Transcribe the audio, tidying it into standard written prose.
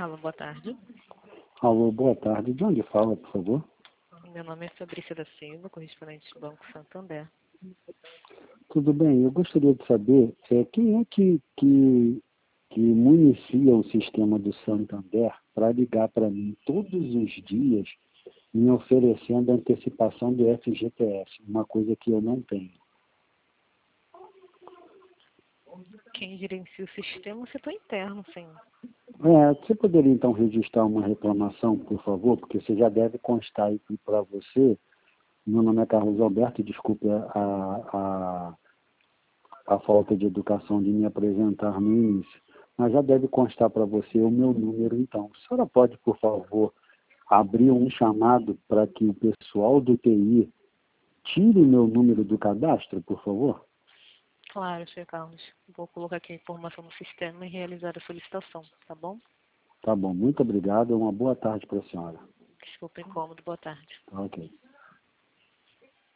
Alô, boa tarde. Alô, boa tarde. De onde fala, por favor? Meu nome é Fabrícia da Silva, correspondente do Banco Santander. Tudo bem, eu gostaria de saber quem é que municia o sistema do Santander para ligar para mim todos os dias me oferecendo antecipação do FGTS, uma coisa que eu não tenho. Quem gerencia o sistema é o setor interno, sim. Você poderia então registrar uma reclamação, por favor, porque você já deve constar aí para você. Meu nome é Carlos Alberto, desculpe a falta de educação de me apresentar no início, mas já deve constar para você o meu número então. A senhora pode, por favor, abrir um chamado para que o pessoal do TI tire meu número do cadastro, por favor? Claro, Sr. Carlos. Vou colocar aqui a informação no sistema e realizar a solicitação, tá bom? Tá bom, muito obrigado. Uma boa tarde para a senhora. Desculpa o incômodo, boa tarde. Ok.